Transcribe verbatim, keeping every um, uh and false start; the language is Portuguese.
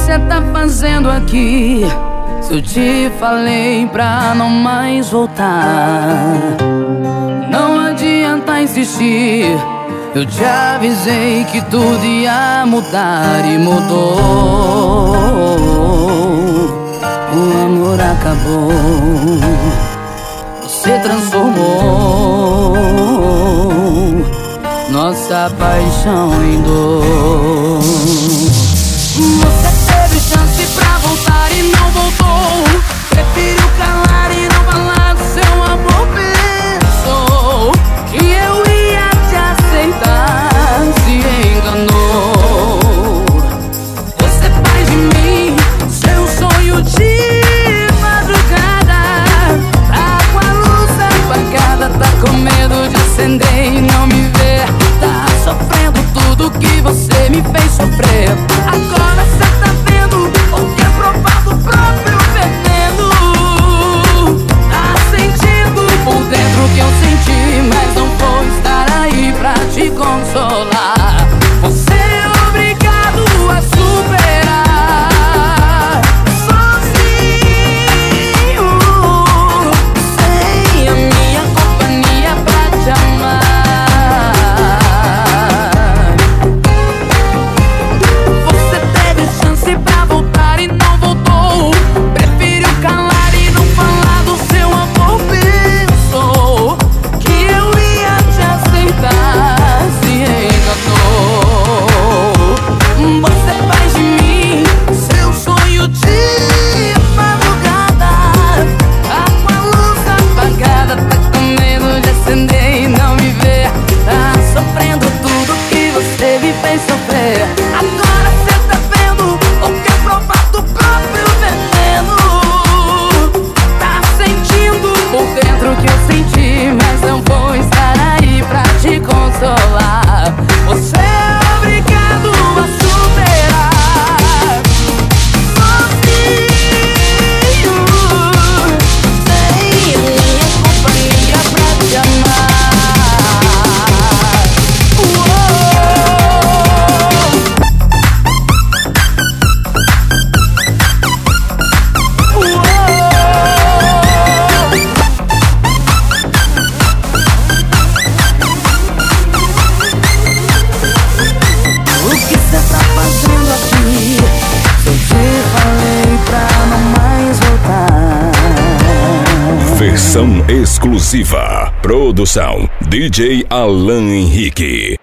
cê tá fazendo aqui? Se eu te falei pra não mais voltar, não adianta insistir. Eu te avisei que tudo ia mudar e mudou. O amor acabou, você transformou nossa paixão em dor. Você teve chance pra voltar e não voltou. Preferiu calar e não falar do seu amor. Pensou que eu ia te aceitar, se enganou. Você faz de mim seu sonho de madrugada. Tá com a luz apagada, tá com medo de acender e não me ver. Tá sofrendo tudo que você me fez sofrer. Agora cê tá vendo o que é provar do próprio veneno. Tá sentindo por dentro o que eu senti, mas não vou estar aí pra te consolar. Você é obrigado a superar sozinho, sem a minha companhia pra te amar. Agora cê tá vendo o que é provar do próprio veneno. Tá sentindo por dentro o que eu senti, mas não vou estar aí pra te consolar. Você é obrigado a superar sozinho, sem a minha companhia pra te amar. Versão exclusiva. Produção D J Alan Henrique.